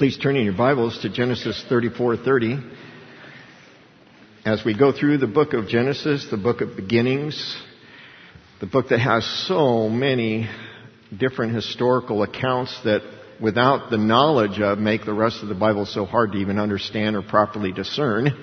Please turn in your Bibles to Genesis 34:30. As we go through the book of Genesis, the book of beginnings, the book that has so many different historical accounts that without the knowledge of make the rest of the Bible so hard to even understand or properly discern.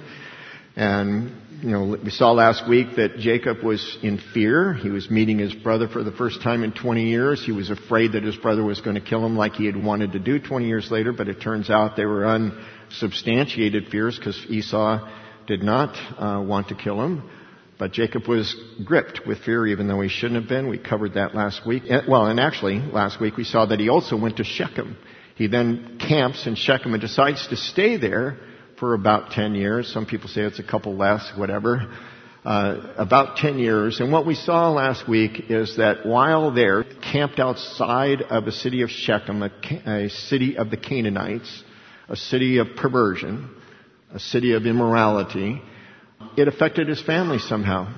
And, we saw last week that Jacob was in fear. He was meeting his brother for the first time in 20 years. He was afraid that his brother was going to kill him like he had wanted to do 20 years later, but it turns out they were unsubstantiated fears because Esau did not want to kill him. But Jacob was gripped with fear even though he shouldn't have been. We covered that last week. And actually, last week we saw that he also went to Shechem. He then camps in Shechem and decides to stay there for about 10 years. Some people say it's a couple less, whatever. About 10 years. And what we saw last week is that while there, camped outside of a city of Shechem, a city of the Canaanites, a city of perversion, a city of immorality, it affected his family somehow.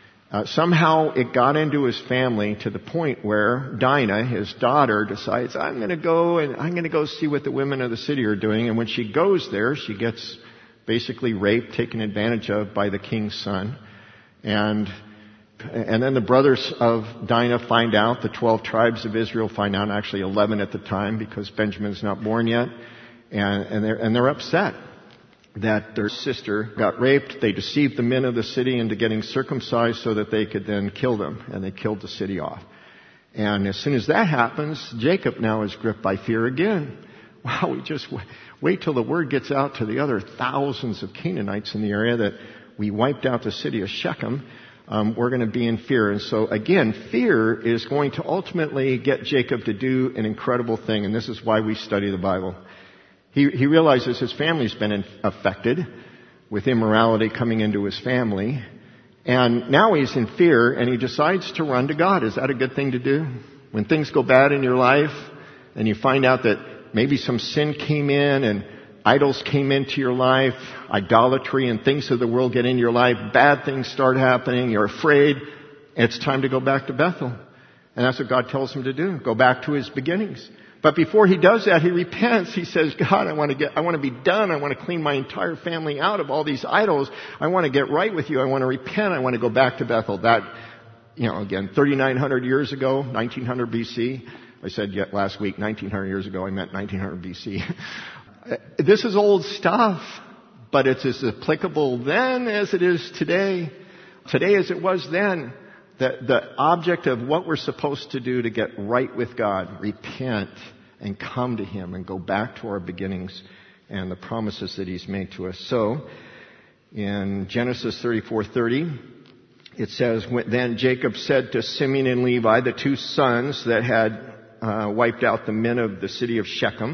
Somehow it got into his family to the point where Dinah, his daughter, decides, I'm going to go see what the women of the city are doing. And when she goes there, she gets basically raped, taken advantage of by the king's son. And then the brothers of Dinah find out, the 12 tribes of Israel find out, actually 11 at the time because Benjamin's not born yet. And they're upset that their sister got raped. They deceived the men of the city into getting circumcised so that they could then kill them. And they killed the city off. And as soon as that happens, Jacob now is gripped by fear again. Wow, we just wait till the word gets out to the other thousands of Canaanites in the area that we wiped out the city of Shechem. We're going to be in fear. And so again, fear is going to ultimately get Jacob to do an incredible thing. And this is why we study the Bible. He realizes his family's been affected with immorality coming into his family. And now he's in fear and he decides to run to God. Is that a good thing to do? When things go bad in your life and you find out that maybe some sin came in and idols came into your life, idolatry and things of the world get into your life, bad things start happening, you're afraid, it's time to go back to Bethel. And that's what God tells him to do. Go back to his beginnings. But before he does that, he repents. He says, God, I want to be done. I want to clean my entire family out of all these idols. I want to get right with you. I want to repent. I want to go back to Bethel. That, again, 3,900 years ago, 1900 BC. I said last week, 1900 years ago. I meant 1900 BC. This is old stuff, but it's as applicable then as it is today. Today as it was then. The object of what we're supposed to do to get right with God, repent and come to Him and go back to our beginnings and the promises that He's made to us. So, in Genesis 34:30, it says, Then Jacob said to Simeon and Levi, the two sons that had wiped out the men of the city of Shechem,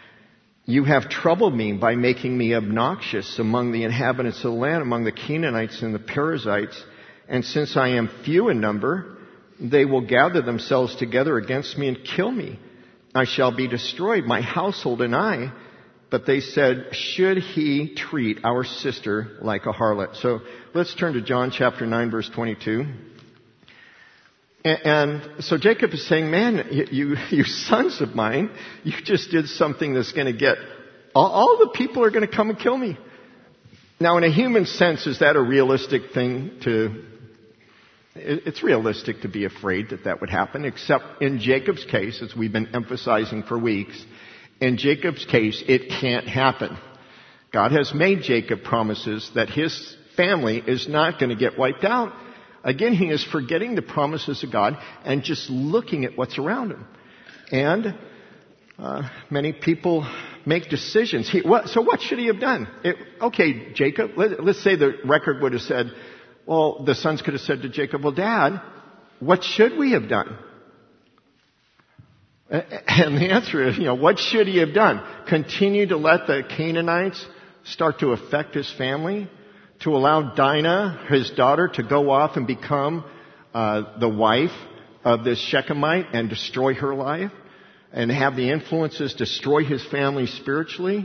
You have troubled me by making me obnoxious among the inhabitants of the land, among the Canaanites and the Perizzites. And since I am few in number, they will gather themselves together against me and kill me. I shall be destroyed, my household and I. But they said, should he treat our sister like a harlot? So let's turn to John chapter 9, verse 22. And so Jacob is saying, man, you sons of mine, you just did something that's going to get, all the people are going to come and kill me. Now, in a human sense, is that a realistic thing to... It's realistic to be afraid that would happen, except in Jacob's case, as we've been emphasizing for weeks, in Jacob's case, it can't happen. God has made Jacob promises that his family is not going to get wiped out. Again, he is forgetting the promises of God and just looking at what's around him. And many people make decisions. So what should he have done? Okay, Jacob, let's say the record would have said, well, the sons could have said to Jacob, well, Dad, what should we have done? And the answer is, what should he have done? Continue to let the Canaanites start to affect his family? To allow Dinah, his daughter, to go off and become the wife of this Shechemite and destroy her life? And have the influences destroy his family spiritually?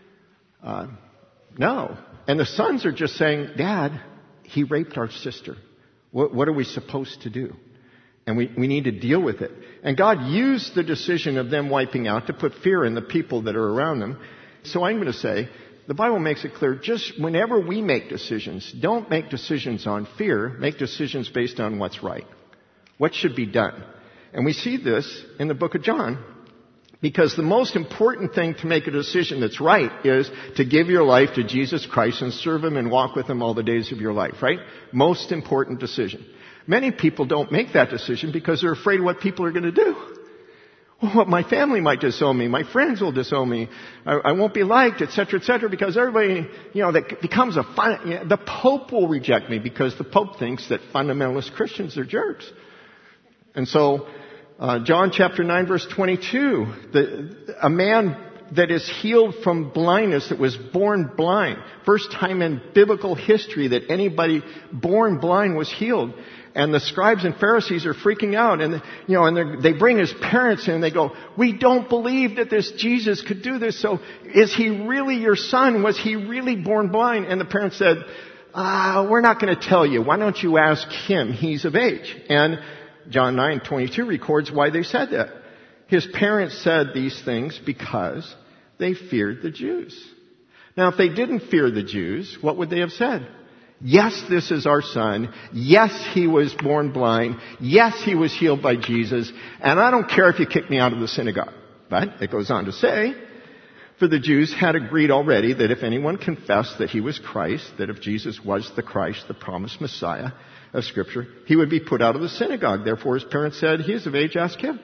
No. And the sons are just saying, Dad, he raped our sister. What are we supposed to do? And we need to deal with it. And God used the decision of them wiping out to put fear in the people that are around them. So I'm going to say, the Bible makes it clear, just whenever we make decisions, don't make decisions on fear, make decisions based on what's right. What should be done? And we see this in the book of John, because the most important thing to make a decision that's right is to give your life to Jesus Christ and serve Him and walk with Him all the days of your life, right? Most important decision. Many people don't make that decision because they're afraid of what people are going to do. Well, my family might disown me. My friends will disown me. I won't be liked, etc., because everybody, that becomes the Pope will reject me because the Pope thinks that fundamentalist Christians are jerks. And so, John chapter 9 verse 22, a man that is healed from blindness, that was born blind. First time in biblical history that anybody born blind was healed. And the scribes and Pharisees are freaking out, and they bring his parents in and they go, "We don't believe that this Jesus could do this. So is he really your son? Was he really born blind?" And the parents said, "We're not going to tell you. Why don't you ask him? He's of age." And John 9:22 records why they said that. His parents said these things because they feared the Jews. Now, if they didn't fear the Jews, what would they have said? Yes, this is our son. Yes, he was born blind. Yes, he was healed by Jesus. And I don't care if you kick me out of the synagogue. But it goes on to say, for the Jews had agreed already that if anyone confessed that he was Christ, that if Jesus was the Christ, the promised Messiah of Scripture, he would be put out of the synagogue. Therefore, his parents said, "He is of age, ask him."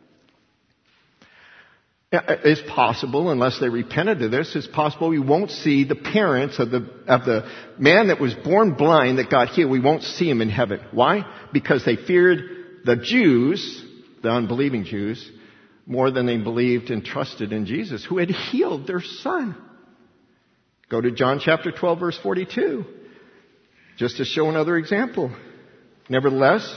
It's possible, unless they repented of this, it's possible we won't see the parents of the man that was born blind that got healed. We won't see him in heaven. Why? Because they feared the Jews, the unbelieving Jews, more than they believed and trusted in Jesus, who had healed their son. Go to John chapter 12, verse 42, just to show another example. Nevertheless,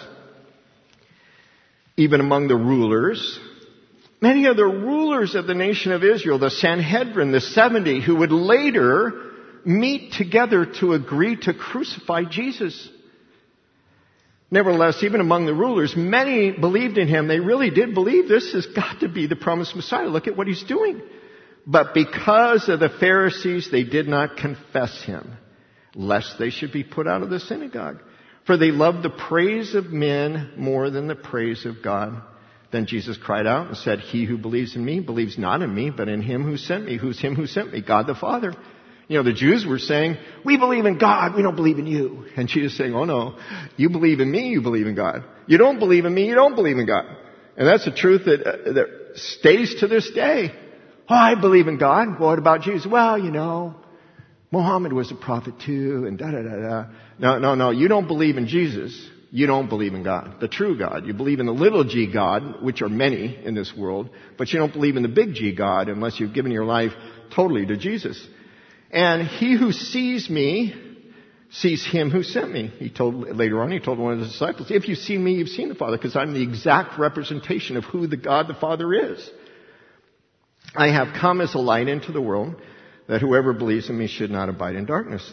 even among the rulers, many of the rulers of the nation of Israel, the Sanhedrin, the 70, who would later meet together to agree to crucify Jesus. Nevertheless, even among the rulers, many believed in him. They really did believe this has got to be the promised Messiah. Look at what he's doing. But because of the Pharisees, they did not confess him, lest they should be put out of the synagogue. For they loved the praise of men more than the praise of God. Then Jesus cried out and said, "He who believes in me believes not in me, but in him who sent me." Who's him who sent me? God the Father. The Jews were saying, "We believe in God, we don't believe in you." And Jesus is saying, "Oh no, you believe in me, you believe in God. You don't believe in me, you don't believe in God." And that's the truth that stays to this day. "Oh, I believe in God. What about Jesus?" "Well, Muhammad was a prophet too, and da-da-da-da." No, you don't believe in Jesus. You don't believe in God, the true God. You believe in the little g God, which are many in this world, but you don't believe in the big G God unless you've given your life totally to Jesus. And he who sees me sees him who sent me. He told one of his disciples, "If you see me, you've seen the Father," because I'm the exact representation of who the God the Father is. "I have come as a light into the world, that whoever believes in me should not abide in darkness."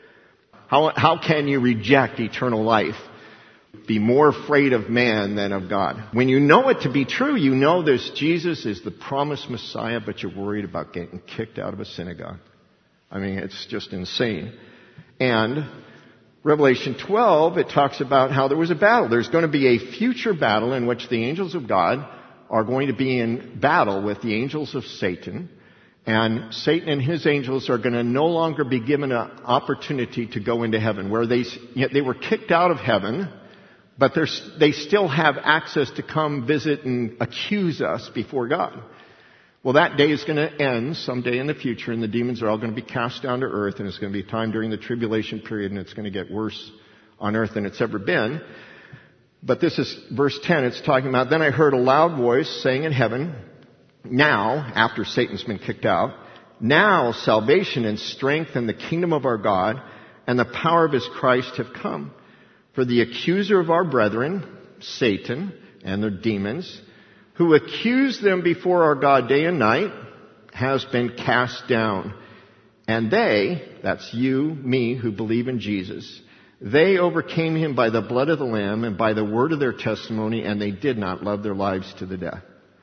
How can you reject eternal life? Be more afraid of man than of God. When you know it to be true, you know this Jesus is the promised Messiah, but you're worried about getting kicked out of a synagogue. I mean, it's just insane. And Revelation 12, it talks about how there was a battle. There's going to be a future battle in which the angels of God are going to be in battle with the angels of Satan. And Satan and his angels are going to no longer be given an opportunity to go into heaven, where they were kicked out of heaven, but they still have access to come visit and accuse us before God. Well, that day is going to end someday in the future, and the demons are all going to be cast down to earth, and it's going to be a time during the tribulation period, and it's going to get worse on earth than it's ever been. But this is verse 10. It's talking about, "Then I heard a loud voice saying in heaven, now," after Satan's been kicked out, "now salvation and strength and the kingdom of our God and the power of his Christ have come. For the accuser of our brethren, Satan, and their demons, who accuse them before our God day and night, has been cast down. And they," that's you, me, who believe in Jesus, They overcame him by the blood of the Lamb and by the word of their testimony, and they did not love their lives to the death.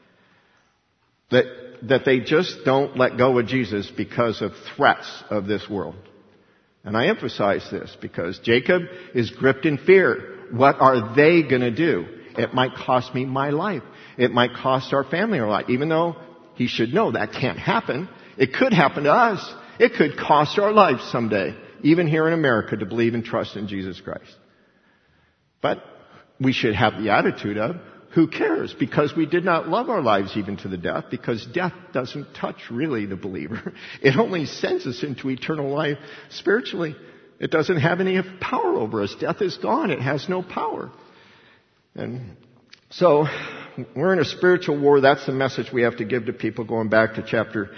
That they just don't let go of Jesus because of threats of this world. And I emphasize this because Jacob is gripped in fear. What are they going to do? It might cost me my life. It might cost our family our life. Even though he should know that can't happen. It could happen to us. It could cost our lives someday, even here in America, to believe and trust in Jesus Christ. But we should have the attitude of, who cares? Because we did not love our lives even to the death, because death doesn't touch really the believer. It only sends us into eternal life spiritually. It doesn't have any power over us. Death is gone. It has no power. And so we're in a spiritual war. That's the message we have to give to people going back to chapter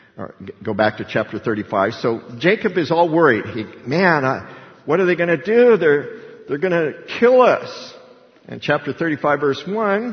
35. So Jacob is all worried. What are they going to do? They're going to kill us. In chapter 35, verse 1,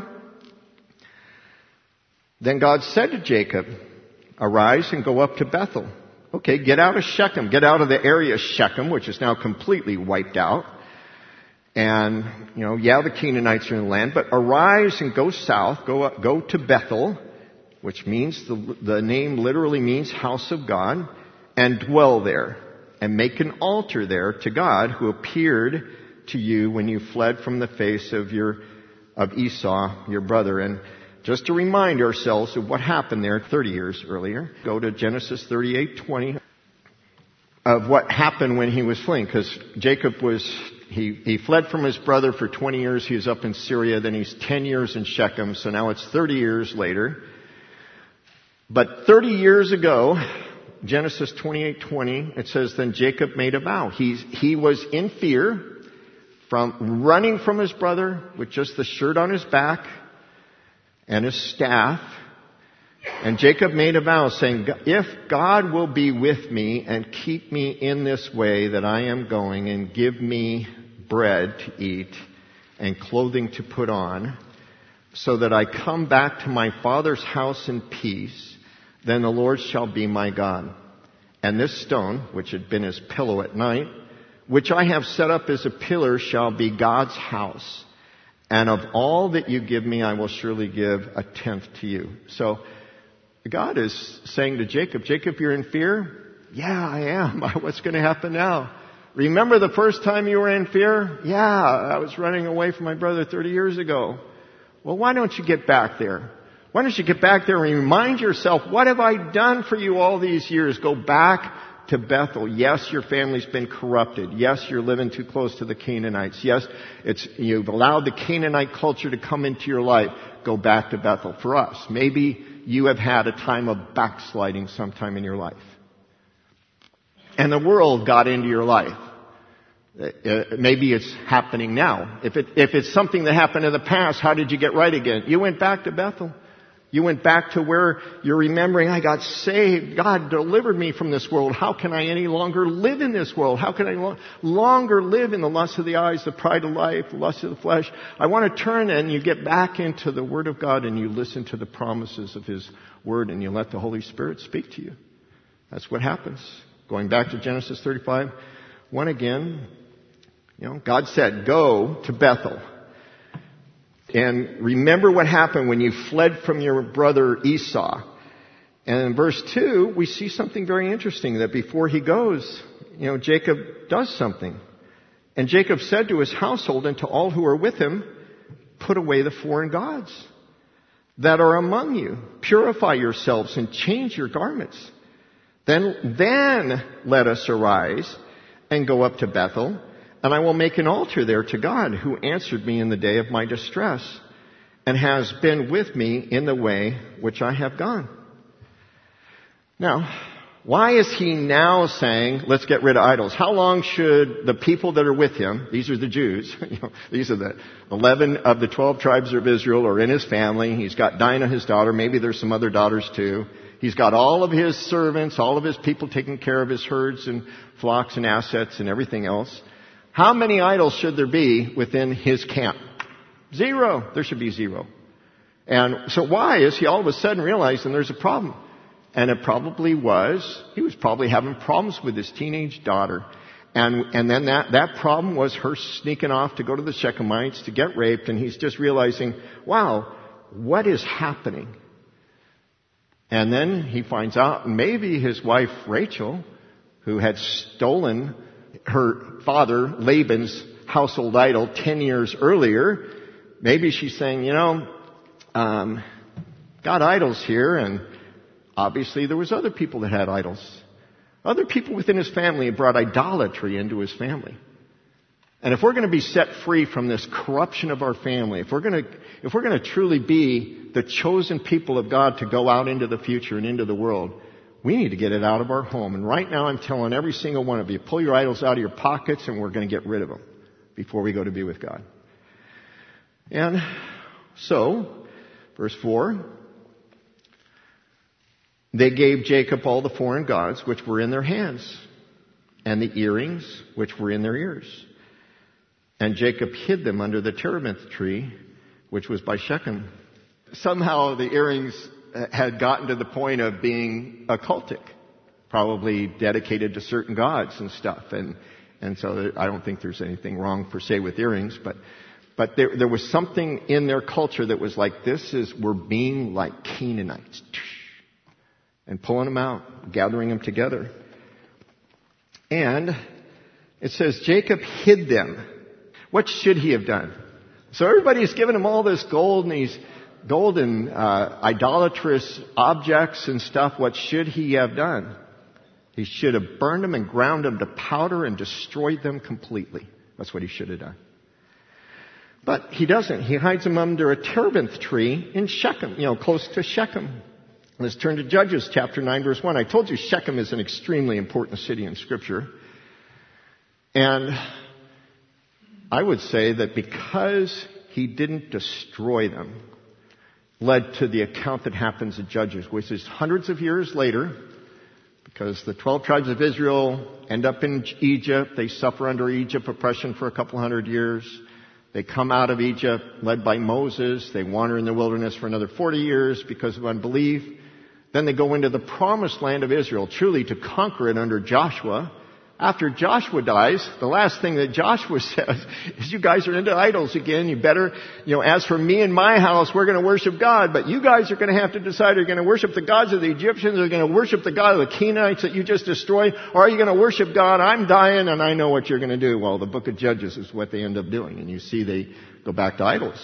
then God said to Jacob, arise and go up to Bethel. Okay, get out of Shechem. Get out of the area of Shechem, which is now completely wiped out. And, the Canaanites are in the land. But arise and go south. Go to Bethel, which means, the name literally means house of God, and dwell there. And make an altar there to God who appeared to you when you fled from the face of Esau, your brother. And just to remind ourselves of what happened there 30 years earlier, go to Genesis 38:20 of what happened when he was fleeing. Because Jacob he fled from his brother for 20 years. He was up in Syria. Then he's 10 years in Shechem. So now it's 30 years later. But 30 years ago, Genesis 28:20, it says, then Jacob made a vow. He was in fear from running from his brother with just the shirt on his back and his staff. And Jacob made a vow saying, if God will be with me and keep me in this way that I am going and give me bread to eat and clothing to put on so that I come back to my father's house in peace, then the Lord shall be my God. And this stone, which had been his pillow at night, which I have set up as a pillar, shall be God's house. And of all that you give me, I will surely give a tenth to you. So God is saying to Jacob, you're in fear? Yeah, I am. What's going to happen now? Remember the first time you were in fear? Yeah, I was running away from my brother 30 years ago. Well, why don't you get back there? Why don't you get back there and remind yourself, what have I done for you all these years? Go back to Bethel. Yes, your family's been corrupted. Yes, you're living too close to the Canaanites. Yes, you've allowed the Canaanite culture to come into your life. Go back to Bethel. For us, maybe you have had a time of backsliding sometime in your life. And the world got into your life. Maybe it's happening now. If it's something that happened in the past, how did you get right again? You went back to Bethel. You went back to where you're remembering, I got saved. God delivered me from this world. How can I any longer live in this world? How can I longer live in the lust of the eyes, the pride of life, the lust of the flesh? I want to turn, and you get back into the Word of God and you listen to the promises of His Word and you let the Holy Spirit speak to you. That's what happens. Going back to Genesis 35:1 again, God said, go to Bethel. And remember what happened when you fled from your brother Esau. And in verse 2, we see something very interesting, that before he goes, Jacob does something. And Jacob said to his household and to all who are with him, put away the foreign gods that are among you. Purify yourselves and change your garments. Then let us arise and go up to Bethel. And I will make an altar there to God, who answered me in the day of my distress and has been with me in the way which I have gone. Now, why is he now saying, let's get rid of idols? How long should the people that are with him, these are the Jews, these are the 11 of the 12 tribes of Israel are in his family. He's got Dinah, his daughter. Maybe there's some other daughters too. He's got all of his servants, all of his people taking care of his herds and flocks and assets and everything else. How many idols should there be within his camp? 0. There should be 0. And so why is he all of a sudden realizing there's a problem? And it probably was, he was probably having problems with his teenage daughter. And then that problem was her sneaking off to go to the Shechemites to get raped, and he's just realizing, wow, what is happening? And then he finds out maybe his wife Rachel, who had stolen her father Laban's household idol 10 years earlier, maybe she's saying, got idols here, and obviously there was other people that had idols. Other people within his family had brought idolatry into his family. And if we're going to be set free from this corruption of our family, if we're going to truly be the chosen people of God to go out into the future and into the world, we need to get it out of our home. And right now I'm telling every single one of you, pull your idols out of your pockets and we're going to get rid of them before we go to be with God. And so, verse 4, they gave Jacob all the foreign gods which were in their hands, and the earrings which were in their ears. And Jacob hid them under the terebinth tree, which was by Shechem. Somehow the earrings had gotten to the point of being occultic, probably dedicated to certain gods and stuff. And so I don't think there's anything wrong per se with earrings, but there was something in their culture that was like, we're being like Canaanites. And pulling them out, gathering them together. And it says Jacob hid them. What should he have done? So everybody's given him all this gold and these golden idolatrous objects and stuff. What should he have done? He should have burned them and ground them to powder and destroyed them completely. That's what he should have done. But he doesn't. He hides them under a terebinth tree in Shechem, close to Shechem. Let's turn to Judges chapter 9 verse 1. I told you Shechem is an extremely important city in Scripture. And I would say that because he didn't destroy them, led to the account that happens in Judges, which is hundreds of years later, because the 12 tribes of Israel end up in Egypt. They suffer under Egypt oppression for a couple hundred years. They come out of Egypt led by Moses. They wander in the wilderness for another 40 years because of unbelief. Then they go into the promised land of Israel, truly to conquer it under Joshua. After Joshua dies, the last thing that Joshua says is, you guys are into idols again. You better, as for me and my house, we're going to worship God. But you guys are going to have to decide, are you going to worship the gods of the Egyptians? Are you going to worship the God of the Canaanites that you just destroyed? Or are you going to worship God? I'm dying and I know what you're going to do. Well, the book of Judges is what they end up doing. And you see they go back to idols.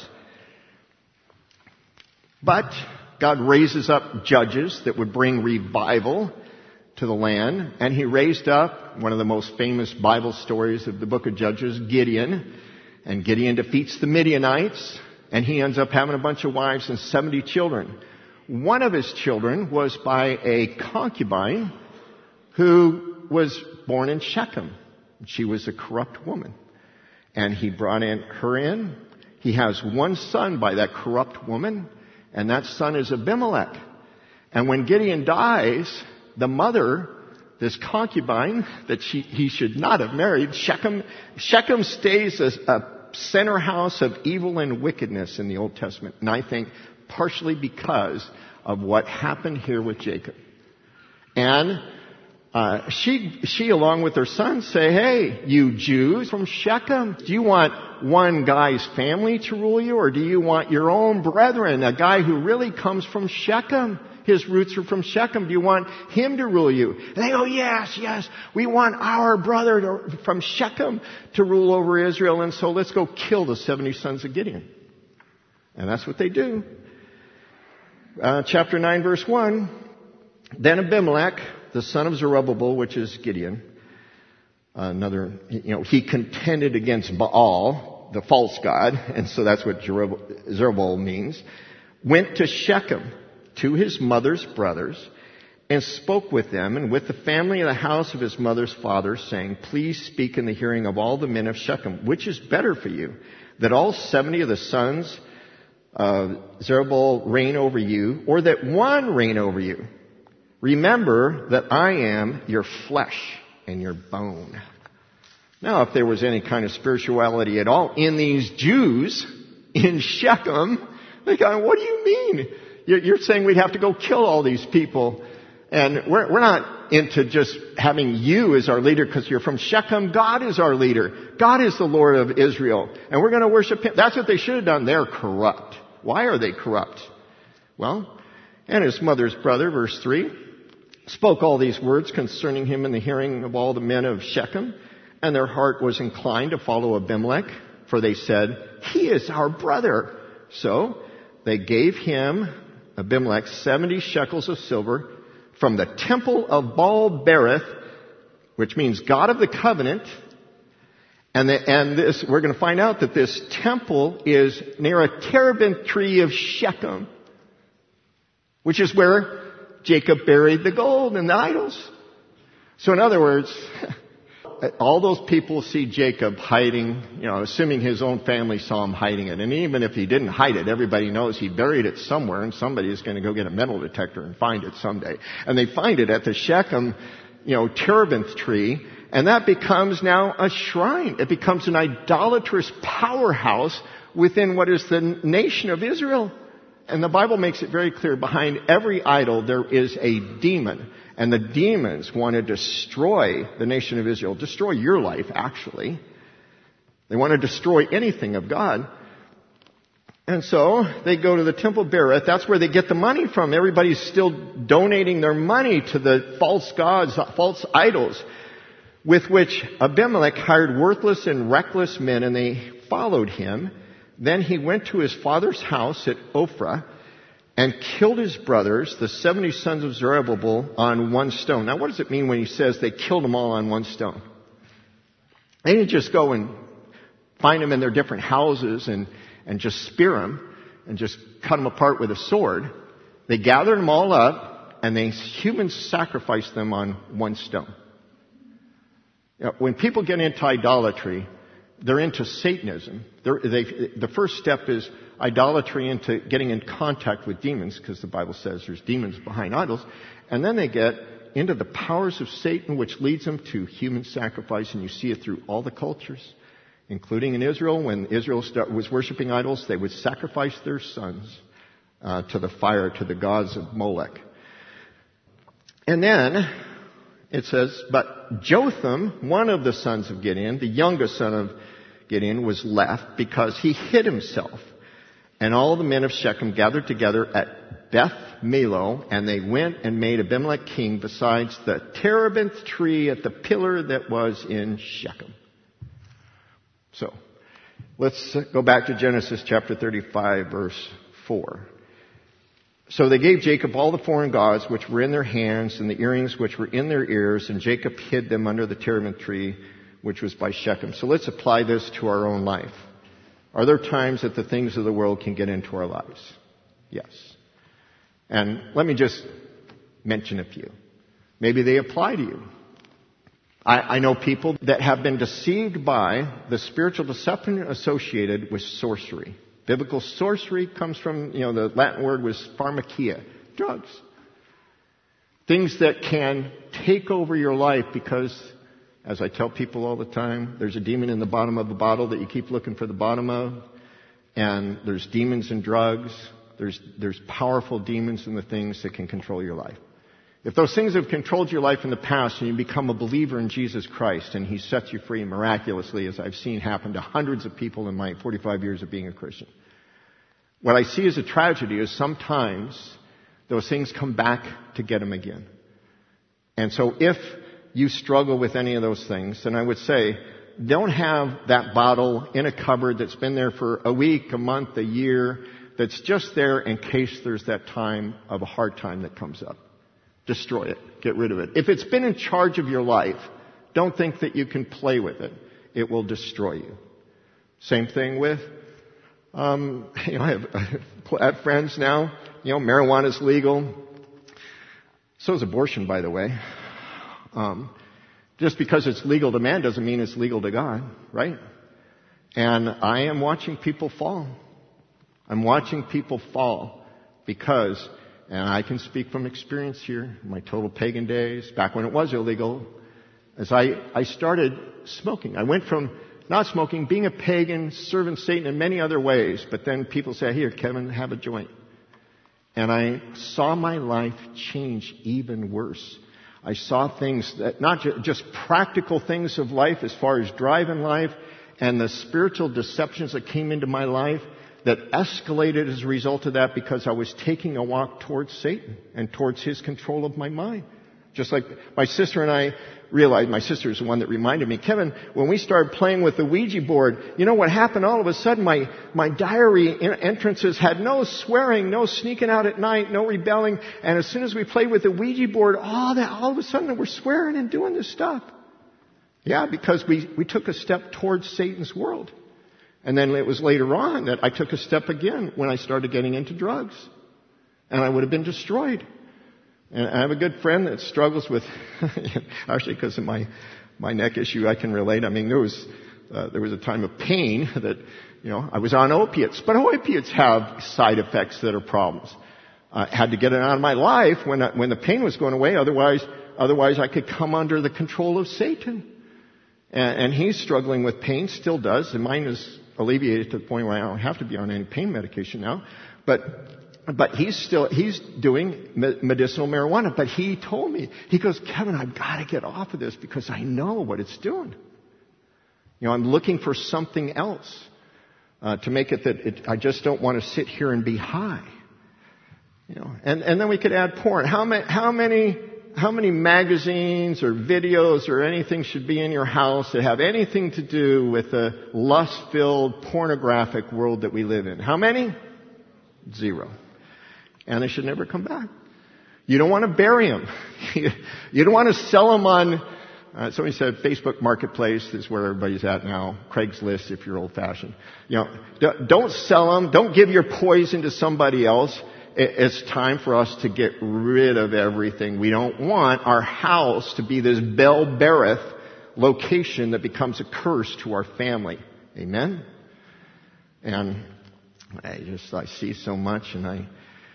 But God raises up judges that would bring revival to the land. And he raised up one of the most famous Bible stories of the book of Judges, Gideon. And Gideon defeats the Midianites. And he ends up having a bunch of wives and 70 children. One of his children was by a concubine who was born in Shechem. She was a corrupt woman. And he brought her in. He has one son by that corrupt woman. And that son is Abimelech. And when Gideon dies, the mother, this concubine that he should not have married, Shechem stays as a center house of evil and wickedness in the Old Testament. And I think partially because of what happened here with Jacob. And she along with her sons say, hey, you Jews from Shechem, do you want one guy's family to rule you, or do you want your own brethren, a guy who really comes from Shechem? His roots are from Shechem. Do you want him to rule you? And they go, yes, we want our brother from Shechem to rule over Israel, and so let's go kill the 70 sons of Gideon. And that's what they do. Chapter 9, verse 1, then Abimelech, the son of Zerubbabel, which is Gideon, he contended against Baal, the false god, and so that's what Zerubbabel means, went to Shechem, to his mother's brothers, and spoke with them and with the family of the house of his mother's father, saying, please speak in the hearing of all the men of Shechem, which is better for you, that all 70 of the sons of Zerubbabel reign over you, or that one reign over you. Remember that I am your flesh and your bone. Now, if there was any kind of spirituality at all in these Jews in Shechem, they go, what do you mean? You're saying we'd have to go kill all these people. And we're not into just having you as our leader because you're from Shechem. God is our leader. God is the Lord of Israel. And we're going to worship Him. That's what they should have done. They're corrupt. Why are they corrupt? Well, and his mother's brother, verse 3, spoke all these words concerning him in the hearing of all the men of Shechem. And their heart was inclined to follow Abimelech, for they said, he is our brother. So they gave him, Abimelech, 70 shekels of silver from the temple of Baal-berith, which means God of the covenant. And this, we're going to find out that this temple is near a terebinth tree of Shechem, which is where Jacob buried the gold and the idols. So in other words, all those people see Jacob hiding, assuming his own family saw him hiding it. And even if he didn't hide it, everybody knows he buried it somewhere and somebody is going to go get a metal detector and find it someday. And they find it at the Shechem, terebinth tree, and that becomes now a shrine. It becomes an idolatrous powerhouse within what is the nation of Israel. And the Bible makes it very clear, behind every idol there is a demon. And the demons want to destroy the nation of Israel, destroy your life, actually. They want to destroy anything of God. And so they go to the temple of Berith. That's where they get the money from. Everybody's still donating their money to the false gods, false idols, with which Abimelech hired worthless and reckless men, and they followed him. Then he went to his father's house at Ophrah and killed his brothers, the 70 sons of Zerubbabel, on one stone. Now, what does it mean when he says they killed them all on one stone? They didn't just go and find them in their different houses and just spear them and just cut them apart with a sword. They gathered them all up and humans sacrificed them on one stone. When people get into idolatry, they're into Satanism. The first step is idolatry into getting in contact with demons, because the Bible says there's demons behind idols. And then they get into the powers of Satan, which leads them to human sacrifice. And you see it through all the cultures, including in Israel. When Israel was worshiping idols, they would sacrifice their sons to the fire, to the gods of Molech. And then it says, but Jotham, one of the sons of Gideon, the youngest son of Gideon, was left because he hid himself. And all the men of Shechem gathered together at Beth Millo, and they went and made Abimelech king besides the terebinth tree at the pillar that was in Shechem. So, let's go back to Genesis chapter 35, verse 4. So they gave Jacob all the foreign gods which were in their hands and the earrings which were in their ears, and Jacob hid them under the terebinth tree which was by Shechem. So let's apply this to our own life. Are there times that the things of the world can get into our lives? Yes. And let me just mention a few. Maybe they apply to you. I know people that have been deceived by the spiritual deception associated with sorcery. Biblical sorcery comes from, the Latin word was pharmakia, drugs. Things that can take over your life because, as I tell people all the time, there's a demon in the bottom of a bottle that you keep looking for the bottom of. And there's demons in drugs. There's powerful demons in the things that can control your life. If those things have controlled your life in the past and you become a believer in Jesus Christ and He sets you free miraculously, as I've seen happen to hundreds of people in my 45 years of being a Christian, what I see as a tragedy is sometimes those things come back to get them again. And so if you struggle with any of those things, then I would say, don't have that bottle in a cupboard that's been there for a week, a month, a year, that's just there in case there's that time of a hard time that comes up. Destroy it. Get rid of it. If it's been in charge of your life, don't think that you can play with it. It will destroy you. Same thing with, I have friends now, marijuana's legal. So is abortion, by the way. Just because it's legal to man doesn't mean it's legal to God, right? And I am watching people fall. I'm watching people fall because, and I can speak from experience here, my total pagan days, back when it was illegal, as I started smoking. I went from not smoking, being a pagan, serving Satan in many other ways, but then people say, here, Kevin, have a joint. And I saw my life change even worse. I saw things that, not just practical things of life as far as driving life, and the spiritual deceptions that came into my life that escalated as a result of that because I was taking a walk towards Satan and towards his control of my mind. Just like my sister and I realized, my sister is the one that reminded me, Kevin, when we started playing with the Ouija board, you know what happened? All of a sudden my diary entrances had no swearing, no sneaking out at night, no rebelling. And as soon as we played with the Ouija board, all of a sudden we're swearing and doing this stuff. Yeah, because we took a step towards Satan's world. And then it was later on that I took a step again when I started getting into drugs. And I would have been destroyed. And I have a good friend that struggles with, actually because of my neck issue, I can relate. I mean, there was a time of pain that, I was on opiates. But opiates have side effects that are problems. I had to get it out of my life when the pain was going away. Otherwise I could come under the control of Satan. And he's struggling with pain, still does. And mine is alleviated to the point where I don't have to be on any pain medication now. But he's doing medicinal marijuana. But he told me, he goes, Kevin, I've got to get off of this because I know what it's doing. I'm looking for something else to make it that I just don't want to sit here and be high. And then we could add porn. How many magazines or videos or anything should be in your house that have anything to do with the lust-filled, pornographic world that we live in? How many? 0. And they should never come back. You don't want to bury them. You don't want to sell them on, somebody said Facebook Marketplace is where everybody's at now. Craigslist if you're old-fashioned. Don't sell them. Don't give your poison to somebody else. It's time for us to get rid of everything. We don't want our house to be this Bel Berith location that becomes a curse to our family. Amen? And I see so much, and I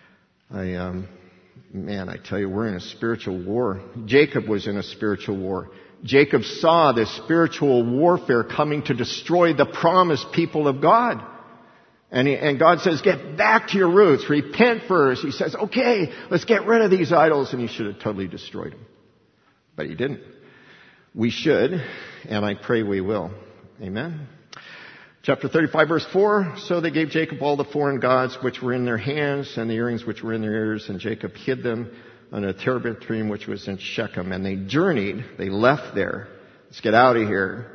tell you, we're in a spiritual war. Jacob was in a spiritual war. Jacob saw this spiritual warfare coming to destroy the promised people of God. And God says, get back to your roots. Repent first. He says, okay, let's get rid of these idols. And he should have totally destroyed them. But he didn't. We should, and I pray we will. Amen. Chapter 35, verse 4. So they gave Jacob all the foreign gods which were in their hands and the earrings which were in their ears. And Jacob hid them on a terebinth which was in Shechem. And they journeyed. They left there. Let's get out of here.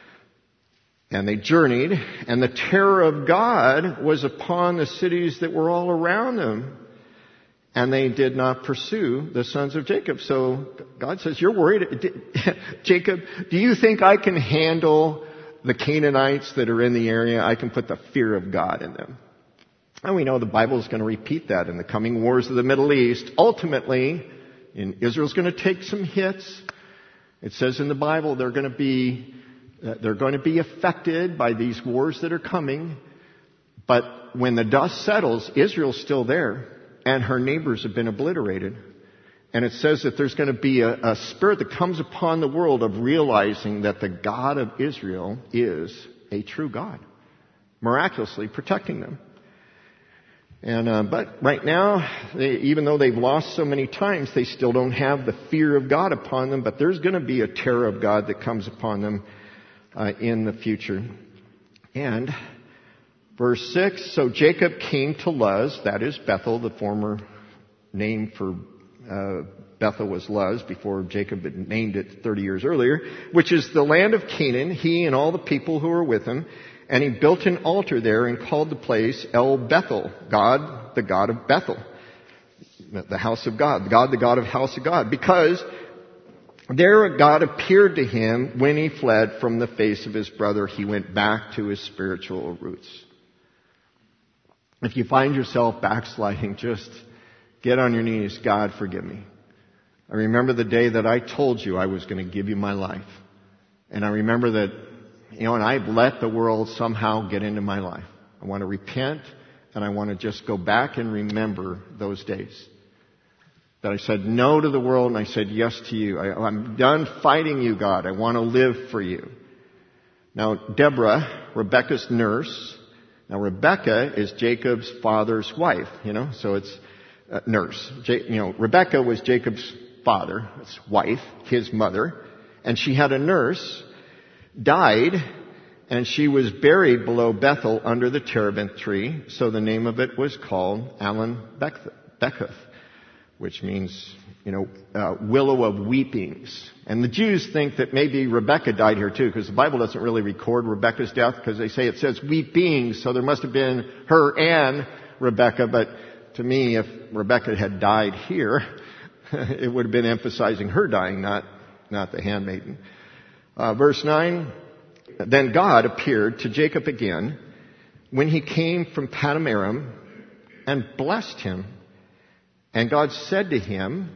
And they journeyed, and the terror of God was upon the cities that were all around them. And they did not pursue the sons of Jacob. So God says, you're worried. Jacob, do you think I can handle the Canaanites that are in the area? I can put the fear of God in them. And we know the Bible is going to repeat that in the coming wars of the Middle East. Ultimately, Israel's going to take some hits. It says in the Bible they're going to be affected by these wars that are coming. But when the dust settles, Israel's still there, and her neighbors have been obliterated. And it says that there's going to be a spirit that comes upon the world of realizing that the God of Israel is a true God, miraculously protecting them. And but right now, even though they've lost so many times, they still don't have the fear of God upon them. But there's going to be a terror of God that comes upon them in the future. And verse 6, so Jacob came to Luz, that is Bethel, the former name for Bethel was Luz, before Jacob had named it 30 years earlier, which is the land of Canaan, he and all the people who were with him. And he built an altar there and called the place El Bethel, God, the God of Bethel, the house of God, God, the God of house of God, because there God appeared to him when he fled from the face of his brother. He went back to his spiritual roots. If you find yourself backsliding, just get on your knees. God, forgive me. I remember the day that I told you I was going to give you my life. And I remember that, and I've let the world somehow get into my life. I want to repent, and I want to just go back and remember those days. That I said no to the world and I said yes to you. I'm done fighting you, God. I want to live for you. Now, Deborah, Rebekah's nurse. Now, Rebekah is Jacob's father's wife, so nurse. Rebekah was Jacob's father, his wife, his mother, and she had a nurse, died, and she was buried below Bethel under the terebinth tree, so the name of it was called Alan Beckuth, which means, willow of weepings. And the Jews think that maybe Rebekah died here too, because the Bible doesn't really record Rebekah's death, because they say it says weepings, so there must have been her and Rebekah, but to me, if Rebekah had died here, it would have been emphasizing her dying, not the handmaiden. Verse 9, then God appeared to Jacob again when he came from Paddan Aram and blessed him. And God said to him,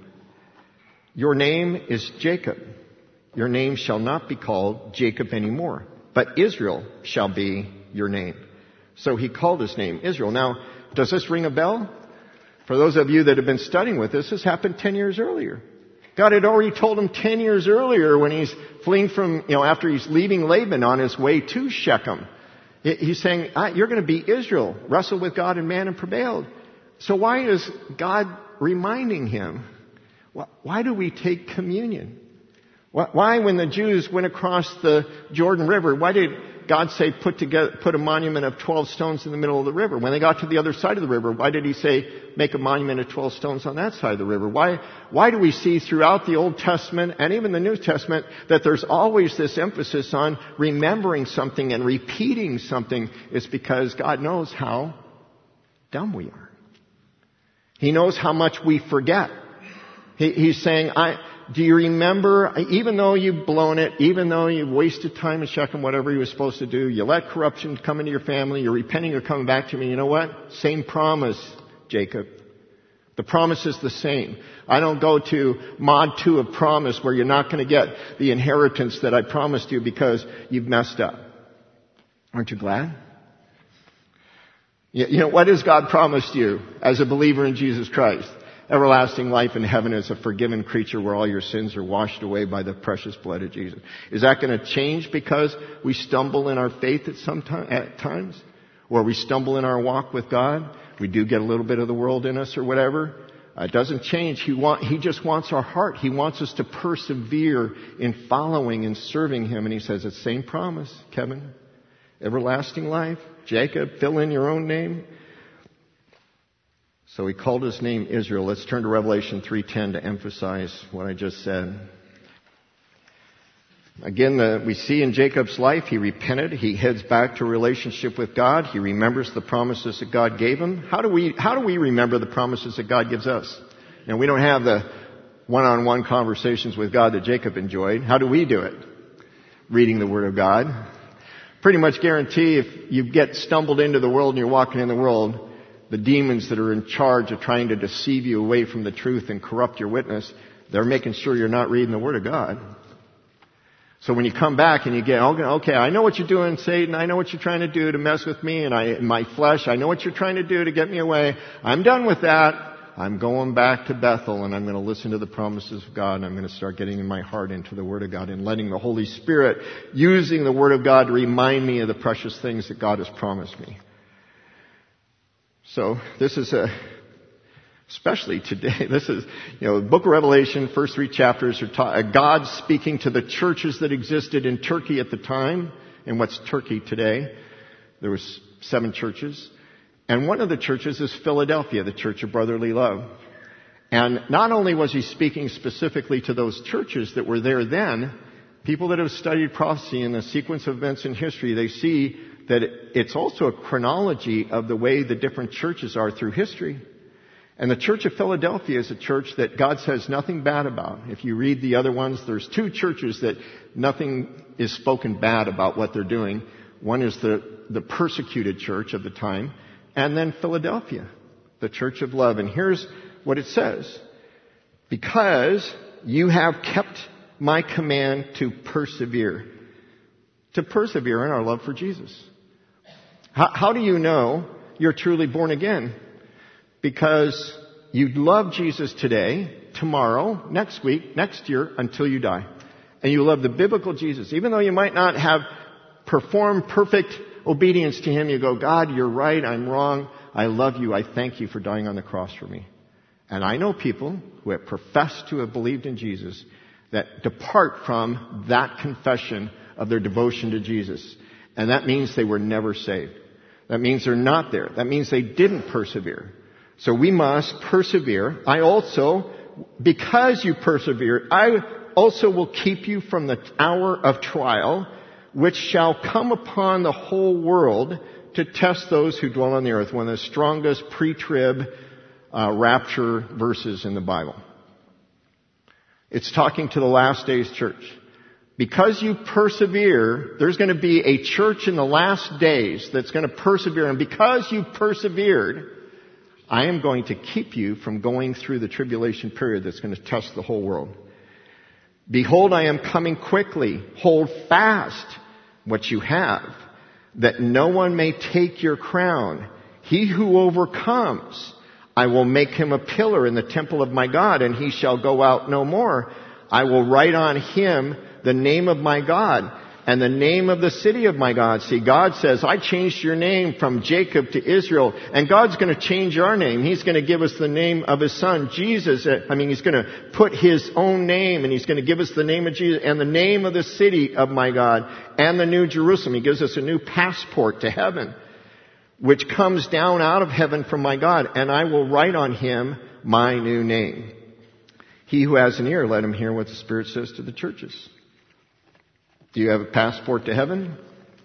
your name is Jacob. Your name shall not be called Jacob anymore, but Israel shall be your name. So he called his name Israel. Now, does this ring a bell? For those of you that have been studying with this happened 10 years earlier. God had already told him 10 years earlier when he's fleeing from, after he's leaving Laban on his way to Shechem. He's saying, you're going to be Israel, wrestled with God and man and prevailed. So why is God reminding him? Why do we take communion? Why, when the Jews went across the Jordan River, why did God say put a monument of 12 stones in the middle of the river? When they got to the other side of the river, why did he say make a monument of 12 stones on that side of the river? Why do we see throughout the Old Testament and even the New Testament that there's always this emphasis on remembering something and repeating something? It's because God knows how dumb we are. He knows how much we forget. He's saying, do you remember, even though you've blown it, even though you've wasted time in Shechem, whatever you were supposed to do, you let corruption come into your family, you're repenting, you're coming back to me, you know what? Same promise, Jacob. The promise is the same. I don't go to mod 2 of promise where you're not going to get the inheritance that I promised you because you've messed up. Aren't you glad? What has God promised you as a believer in Jesus Christ? Everlasting life in heaven as a forgiven creature where all your sins are washed away by the precious blood of Jesus. Is that going to change because we stumble in our faith at times? Or we stumble in our walk with God? We do get a little bit of the world in us or whatever? It doesn't change. He just wants our heart. He wants us to persevere in following and serving Him. And He says, it's the same promise, Kevin. Everlasting life. Jacob, fill in your own name. So he called his name Israel. Let's turn to Revelation 3:10 to emphasize what I just said. Again, we see in Jacob's life, he repented. He heads back to a relationship with God. He remembers the promises that God gave him. How do we remember the promises that God gives us? We don't have the one-on-one conversations with God that Jacob enjoyed. How do we do it? Reading the Word of God. Pretty much guarantee if you get stumbled into the world and you're walking in the world, the demons that are in charge of trying to deceive you away from the truth and corrupt your witness, they're making sure you're not reading the Word of God. So when you come back and you get, okay, I know what you're doing, Satan. I know what you're trying to do to mess with me and my flesh. I know what you're trying to do to get me away. I'm done with that. I'm going back to Bethel and I'm going to listen to the promises of God and I'm going to start getting in my heart into the Word of God and letting the Holy Spirit, using the Word of God to remind me of the precious things that God has promised me. So this is especially today, this is, the book of Revelation, first 3 chapters are God speaking to the churches that existed in Turkey at the time, and what's Turkey today. There was 7 churches. And one of the churches is Philadelphia, the Church of Brotherly Love. And not only was he speaking specifically to those churches that were there then, people that have studied prophecy and the sequence of events in history, they see that it's also a chronology of the way the different churches are through history. And the Church of Philadelphia is a church that God says nothing bad about. If you read the other ones, there's 2 churches that nothing is spoken bad about what they're doing. One is the persecuted church of the time, and then Philadelphia, the Church of Love. And here's what it says. Because you have kept my command to persevere. To persevere in our love for Jesus. How do you know you're truly born again? Because you love Jesus today, tomorrow, next week, next year, until you die. And you love the biblical Jesus. Even though you might not have performed perfect obedience to Him, you go, God, you're right, I'm wrong. I love you. I thank you for dying on the cross for me. And I know people who have professed to have believed in Jesus that depart from that confession of their devotion to Jesus. And that means they were never saved. That means they're not there. That means they didn't persevere. So we must persevere. I also, because you persevere, I also will keep you from the hour of trial, which shall come upon the whole world to test those who dwell on the earth. One of the strongest pre-trib rapture verses in the Bible. It's talking to the last days church. Because you persevere, there's going to be a church in the last days that's going to persevere. And because you persevered, I am going to keep you from going through the tribulation period that's going to test the whole world. Behold, I am coming quickly. Hold fast what you have, that no one may take your crown. He who overcomes, I will make him a pillar in the temple of my God, and he shall go out no more. I will write on him the name of my God and the name of the city of my God. See, God says, I changed your name from Jacob to Israel, and God's going to change our name. He's going to give us the name of his son, Jesus. He's going to put his own name, and he's going to give us the name of Jesus and the name of the city of my God and the new Jerusalem. He gives us a new passport to heaven, which comes down out of heaven from my God, and I will write on him my new name. He who has an ear, let him hear what the Spirit says to the churches. Do you have a passport to heaven?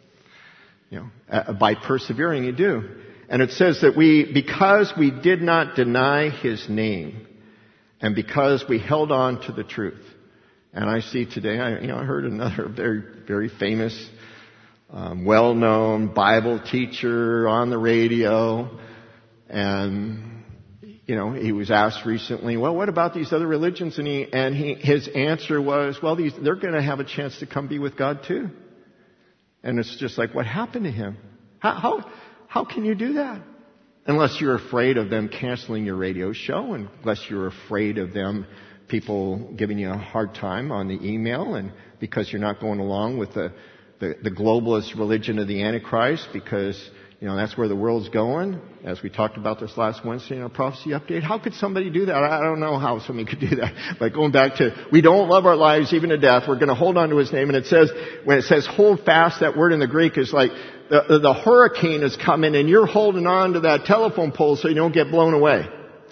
By persevering you do. And it says that because we did not deny his name, and because we held on to the truth. And I see today, I heard another very, very famous, well-known Bible teacher on the radio, and he was asked recently, well, what about these other religions? And his answer was, well, they're going to have a chance to come be with God too. And it's just like, what happened to him? How can you do that? Unless you're afraid of them canceling your radio show, and unless you're afraid of people giving you a hard time on the email, and because you're not going along with the globalist religion of the Antichrist, because that's where the world's going, as we talked about this last Wednesday in our prophecy update. How could somebody do that? I don't know how somebody could do that. But going back to, we don't love our lives even to death. We're going to hold on to his name. And it says, when it says hold fast, that word in the Greek is like the hurricane is coming and you're holding on to that telephone pole so you don't get blown away.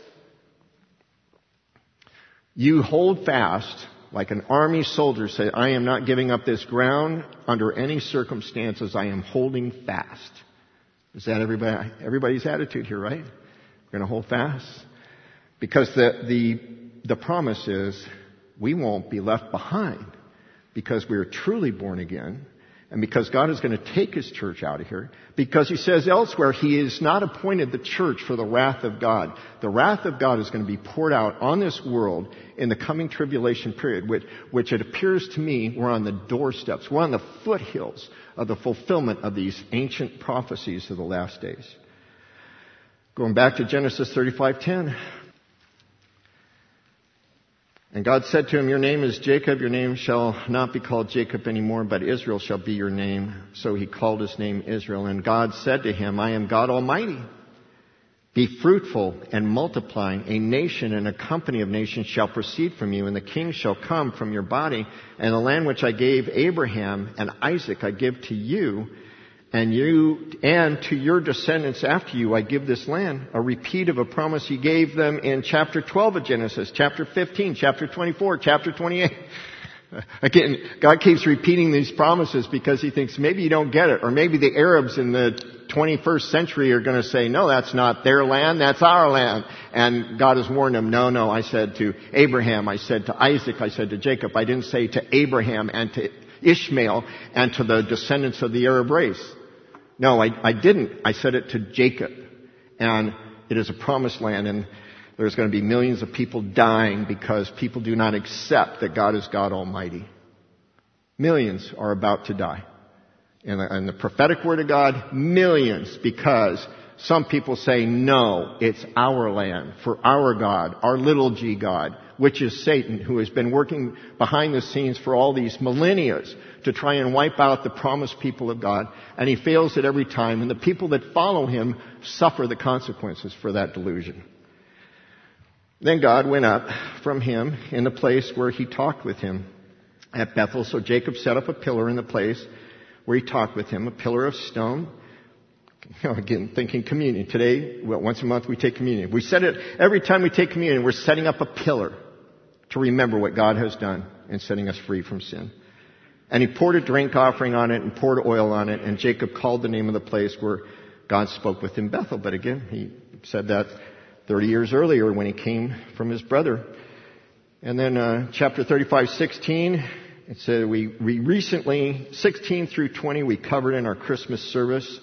You hold fast like an army soldier. Say, I am not giving up this ground under any circumstances. I am holding fast. Is that everybody's attitude here, right? We're going to hold fast. Because the promise is we won't be left behind, because we are truly born again, and because God is going to take his church out of here, because he says elsewhere he has not appointed the church for the wrath of God. The wrath of God is going to be poured out on this world in the coming tribulation period, which it appears to me we're on the doorsteps. We're on the foothills of the fulfillment of these ancient prophecies of the last days. Going back to Genesis 35:10. And God said to him, your name is Jacob, your name shall not be called Jacob anymore, but Israel shall be your name. So he called his name Israel. And God said to him, I am God Almighty. Be fruitful and multiply. A nation and a company of nations shall proceed from you, and the king shall come from your body. And the land which I gave Abraham and Isaac I give to you, and to your descendants after you I give this land. A repeat of a promise he gave them in chapter 12 of Genesis, chapter 15, chapter 24, chapter 28. Again, God keeps repeating these promises because he thinks maybe you don't get it, or maybe the Arabs in the 21st century are going to say, no, that's not their land, that's our land. And God has warned them, no, I said to Abraham, I said to Isaac, I said to Jacob. I didn't say to Abraham and to Ishmael and to the descendants of the Arab race. No, I didn't. I said it to Jacob. And it is a promised land, and there's going to be millions of people dying because people do not accept that God is God Almighty. Millions are about to die. And the prophetic word of God, millions, because some people say, no, it's our land for our God, our little g God, which is Satan, who has been working behind the scenes for all these millennia to try and wipe out the promised people of God. And he fails at every time. And the people that follow him suffer the consequences for that delusion. Then God went up from him in the place where he talked with him at Bethel. So Jacob set up a pillar in the place where he talked with him, a pillar of stone. Again, thinking communion. Today, once a month we take communion. We set it, every time we take communion, we're setting up a pillar to remember what God has done in setting us free from sin. And he poured a drink offering on it and poured oil on it, and Jacob called the name of the place where God spoke with him Bethel. But again, he said that 30 years earlier when he came from his brother. And then chapter 35:16, it said we recently, 16 through 20, we covered in our Christmas service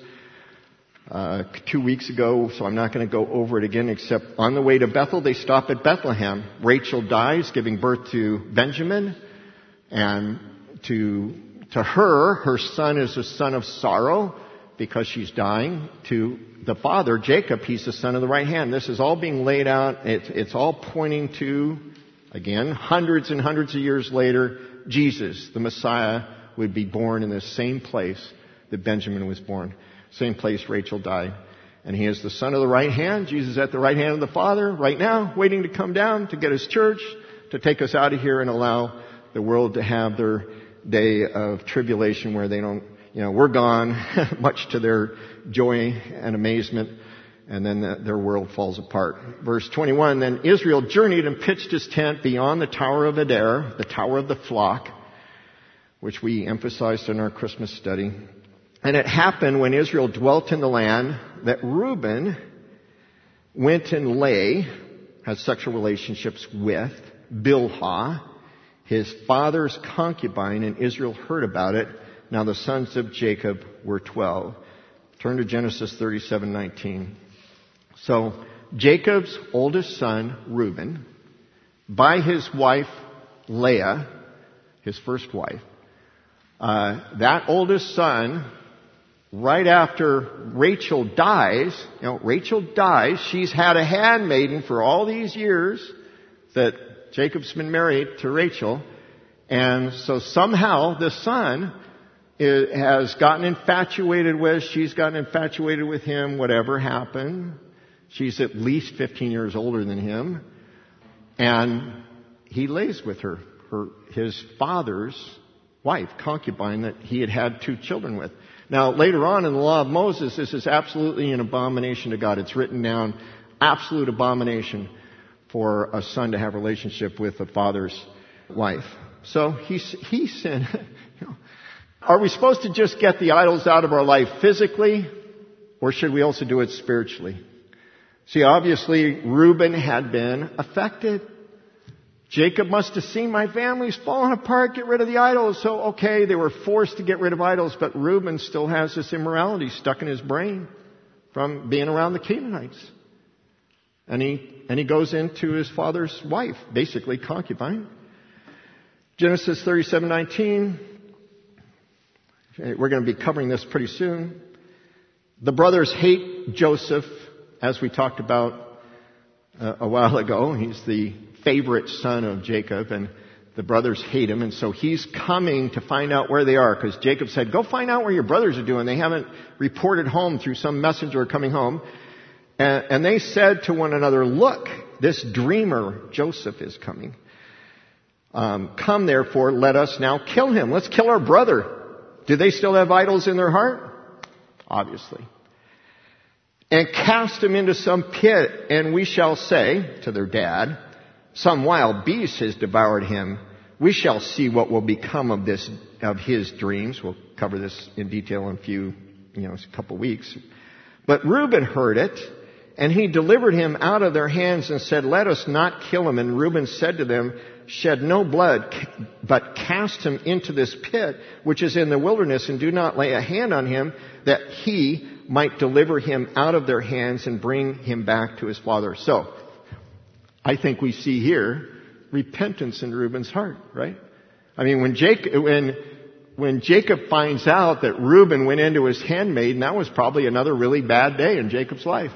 2 weeks ago, so I'm not going to go over it again, except on the way to Bethel, they stop at Bethlehem. Rachel dies, giving birth to Benjamin, and to her son is a son of sorrow because she's dying. To the father, Jacob, he's the son of the right hand. This is all being laid out. It's all pointing to, again, hundreds and hundreds of years later, Jesus, the Messiah, would be born in the same place that Benjamin was born. Same place Rachel died. And he is the son of the right hand. Jesus is at the right hand of the Father right now, waiting to come down to get his church, to take us out of here and allow the world to have their day of tribulation where they don't, we're gone, much to their joy and amazement, and then their world falls apart. Verse 21, then Israel journeyed and pitched his tent beyond the Tower of Adair, the Tower of the Flock, which we emphasized in our Christmas study. And it happened when Israel dwelt in the land that Reuben went and had sexual relationships with Bilhah, his father's concubine, and Israel heard about it. Now the sons of Jacob were 12. Turn to Genesis 37:19. So Jacob's oldest son, Reuben, by his wife Leah, his first wife, that oldest son, right after Rachel dies, she's had a handmaiden for all these years that Jacob's been married to Rachel, and so somehow the son has gotten infatuated she's gotten infatuated with him, whatever happened. She's at least 15 years older than him, and he lays with her, his father's wife, concubine, that he had had 2 children with. Now, later on in the law of Moses, this is absolutely an abomination to God. It's written down, absolute abomination for a son to have a relationship with a father's wife. So he sinned. Are we supposed to just get the idols out of our life physically, or should we also do it spiritually? See, obviously, Reuben had been affected. Jacob must have seen, my family's falling apart, get rid of the idols. So, okay, they were forced to get rid of idols, but Reuben still has this immorality stuck in his brain from being around the Canaanites. And he goes into his father's wife, basically concubine. Genesis 37:19. We're going to be covering this pretty soon. The brothers hate Joseph, as we talked about a while ago. He's the favorite son of Jacob, and the brothers hate him, and so he's coming to find out where they are, because Jacob said, go find out where your brothers are doing. They haven't reported home through some messenger coming home. And they said to one another, look, this dreamer Joseph is coming. Come therefore, let us now kill him. Let's kill our brother. Do they still have idols in their heart? Obviously. And cast him into some pit, and we shall say to their dad, some wild beast has devoured him. We shall see what will become of his dreams. We'll cover this in detail in a couple weeks. But Reuben heard it, and he delivered him out of their hands and said, let us not kill him. And Reuben said to them, shed no blood, but cast him into this pit, which is in the wilderness, and do not lay a hand on him, that he might deliver him out of their hands and bring him back to his father. So, I think we see here repentance in Reuben's heart, right? I mean, when Jacob finds out that Reuben went into his handmaiden, that was probably another really bad day in Jacob's life.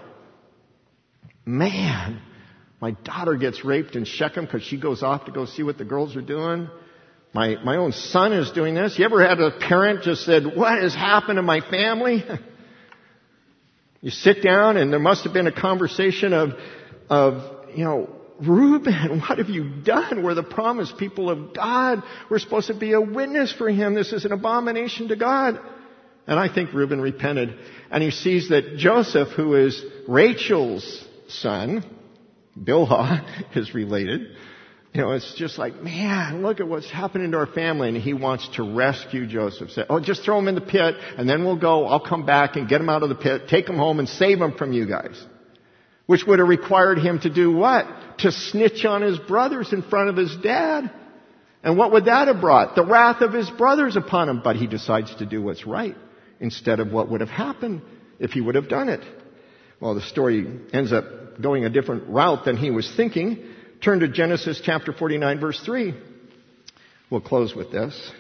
Man, my daughter gets raped in Shechem because she goes off to go see what the girls are doing. My own son is doing this. You ever had a parent just said, what has happened to my family? You sit down and there must have been a conversation of Reuben, what have you done? We're the promised people of God. We're supposed to be a witness for him. This is an abomination to God. And I think Reuben repented. And he sees that Joseph, who is Rachel's son, Bilhah, is related. It's just like, man, look at what's happening to our family. And he wants to rescue Joseph. Say, just throw him in the pit, and then we'll go. I'll come back and get him out of the pit, take him home, and save him from you guys. Which would have required him to do what? To snitch on his brothers in front of his dad. And what would that have brought? The wrath of his brothers upon him. But he decides to do what's right instead of what would have happened if he would have done it. Well, the story ends up going a different route than he was thinking. Turn to Genesis chapter 49, verse 3. We'll close with this.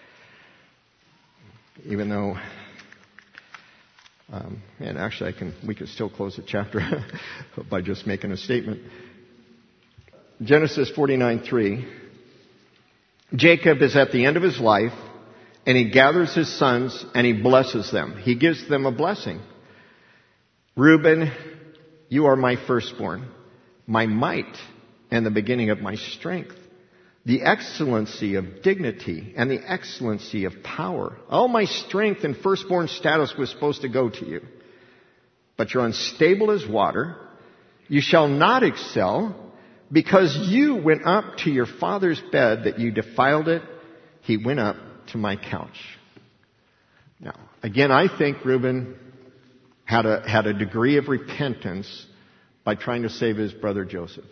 Even though, and actually we could still close the chapter by just making a statement. Genesis 49:3. Jacob is at the end of his life, and he gathers his sons and he blesses them. He gives them a blessing. Reuben, you are my firstborn, my might, and the beginning of my strength, the excellency of dignity and the excellency of power. All my strength and firstborn status was supposed to go to you. But you're unstable as water. You shall not excel, because you went up to your father's bed, that you defiled it. He went up to my couch. Now, again, I think Reuben had a degree of repentance by trying to save his brother Joseph.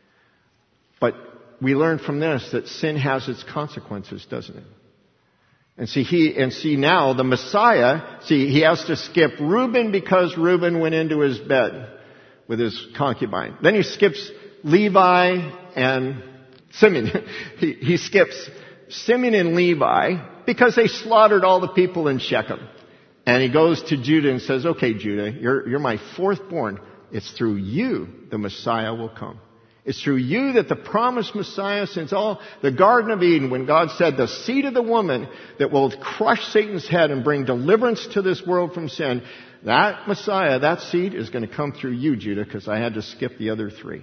But we learn from this that sin has its consequences, doesn't it? And see now the Messiah, he has to skip Reuben because Reuben went into his bed with his concubine. Then he skips Levi and Simeon. He skips Simeon and Levi because they slaughtered all the people in Shechem. And he goes to Judah and says, okay, Judah, you're my fourthborn. It's through you the Messiah will come. It's through you that the promised Messiah, since the Garden of Eden, when God said the seed of the woman that will crush Satan's head and bring deliverance to this world from sin, that Messiah, that seed is going to come through you, Judah, because I had to skip the other three.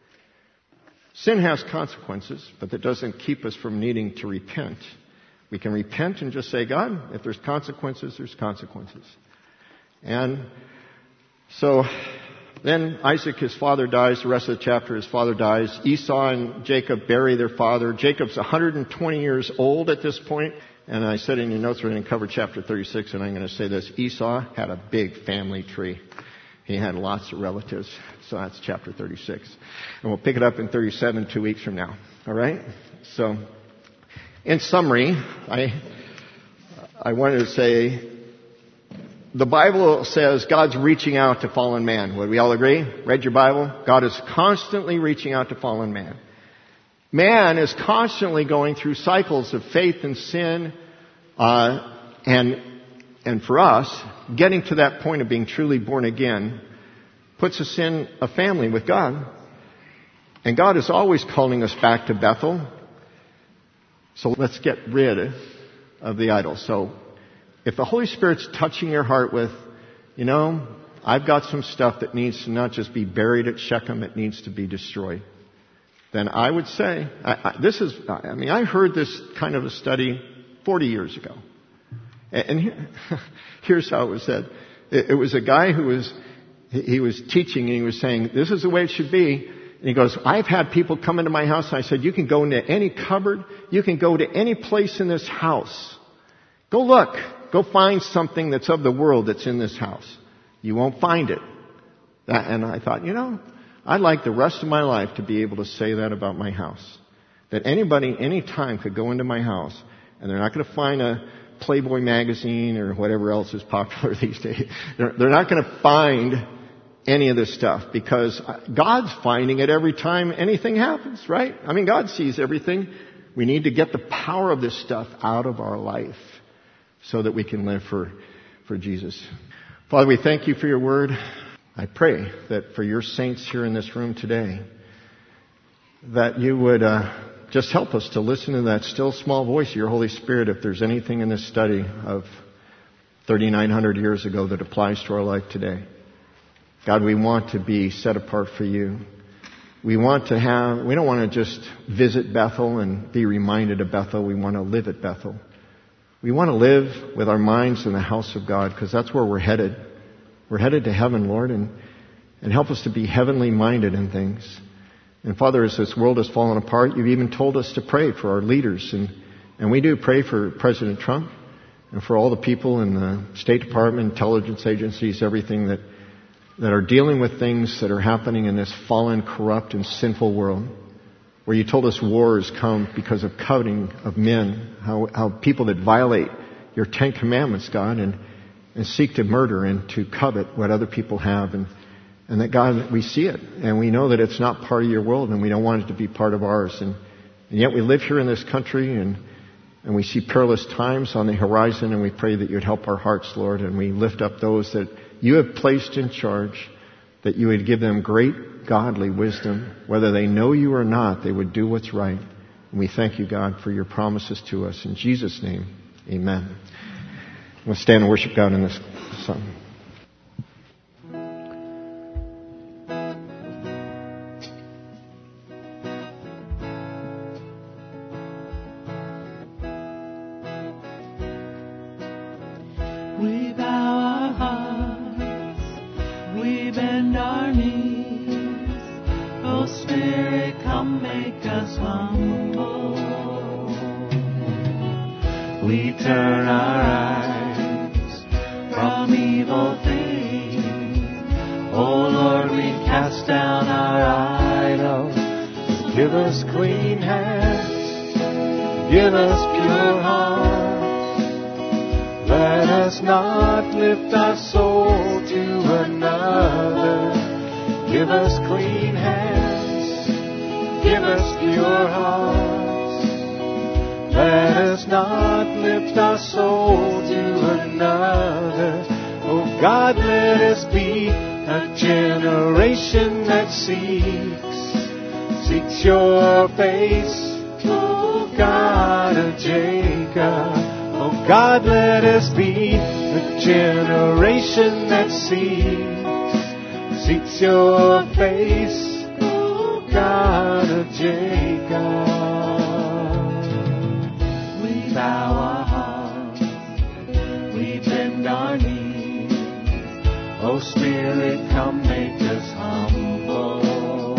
Sin has consequences, but that doesn't keep us from needing to repent. We can repent and just say, God, if there's consequences, there's consequences. And so then Isaac, his father, dies. The rest of the chapter, his father dies. Esau and Jacob bury their father. Jacob's 120 years old at this point. And I said in your notes, we're going to cover chapter 36, and I'm going to say this. Esau had a big family tree. He had lots of relatives. So that's chapter 36. And we'll pick it up in 37 2 weeks from now. All right? So, in summary, I wanted to say, the Bible says God's reaching out to fallen man. Would we all agree? Read your Bible? God is constantly reaching out to fallen man. Man is constantly going through cycles of faith and sin, and for us, getting to that point of being truly born again puts us in a family with God. And God is always calling us back to Bethel. So let's get rid of the idols. So if the Holy Spirit's touching your heart with, I've got some stuff that needs to not just be buried at Shechem, it needs to be destroyed, then I would say, I heard this kind of a study 40 years ago. And here's how it was said. It was a guy who was teaching, and he was saying, this is the way it should be. And he goes, I've had people come into my house, and I said, you can go into any cupboard, you can go to any place in this house. Go look. Go find something that's of the world that's in this house. You won't find it. And I thought, I'd like the rest of my life to be able to say that about my house. That anybody, anytime could go into my house, and they're not going to find a Playboy magazine or whatever else is popular these days. They're not going to find any of this stuff, because God's finding it every time anything happens, right? God sees everything. We need to get the power of this stuff out of our life so that we can live for Jesus. Father, we thank you for your word. I pray that for your saints here in this room today, that you would just help us to listen to that still small voice of your Holy Spirit if there's anything in this study of 3,900 years ago that applies to our life today. God, we want to be set apart for you. We don't want to just visit Bethel and be reminded of Bethel. We want to live at Bethel. We want to live with our minds in the house of God, because that's where we're headed. We're headed to heaven, Lord, and help us to be heavenly minded in things. And Father, as this world has fallen apart, you've even told us to pray for our leaders. And we do pray for President Trump and for all the people in the State Department, intelligence agencies, everything that are dealing with things that are happening in this fallen, corrupt, and sinful world, where you told us wars come because of coveting of men, how people that violate your 10 Commandments, God, and seek to murder and to covet what other people have. And that, God, we see it, and we know that it's not part of your world, and we don't want it to be part of ours. And yet we live here in this country, and we see perilous times on the horizon, and we pray that you'd help our hearts, Lord, and we lift up those that you have placed in charge, that you would give them great godly wisdom. Whether they know you or not, they would do what's right. And we thank you, God, for your promises to us. In Jesus' name, amen. We'll stand and worship God in this song. We bow our hearts, we bend our knees. Oh Spirit, come make us humble. We turn our eyes from evil things. Oh Lord, we cast down our idols. Give us clean hands, give us pure hearts. Let us not lift our soul to another. Give us clean hands, give us pure hearts. Let us not lift our soul to another. Oh God, let us be a generation that seeks your face. Oh God of Jacob. Oh God, let us be the generation that seeks your face, oh God of Jacob. We bow our hearts, we bend our knees. Oh Spirit, come make us humble.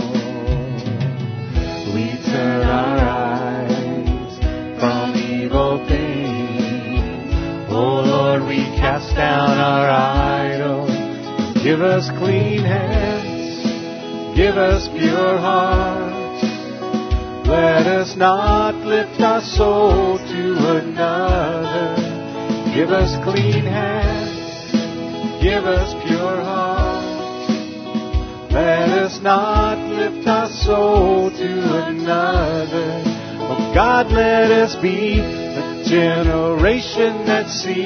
We turn our eyes from evil things. Oh Lord, we cast down our idols. Give us clean hands, give us pure hearts. Let us not lift our soul to another. Give us clean hands, give us pure hearts. Let us not lift our soul to another. Oh God, let us be a generation that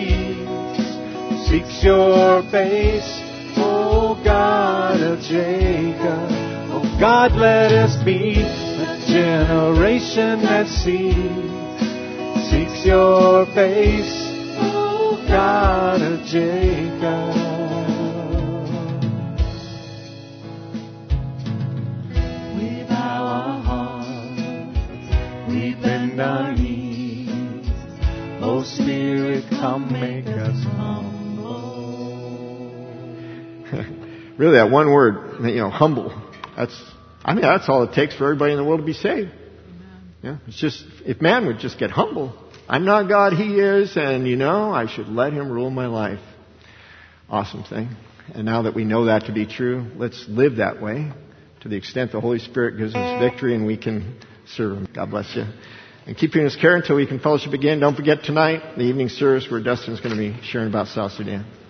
seeks your face, oh God of Jacob. Oh God, let us be a generation that seeks your face, oh God of Jacob. We bow our hearts, we bend our knees. Oh Spirit, come make us humble. Really, that one word, humble. That's all it takes for everybody in the world to be saved. Yeah, it's just, if man would just get humble. I'm not God, He is, and I should let Him rule my life. Awesome thing. And now that we know that to be true, let's live that way to the extent the Holy Spirit gives us victory and we can serve Him. God bless you. And keep you in His care until we can fellowship again. Don't forget tonight, the evening service where Dustin's going to be sharing about South Sudan.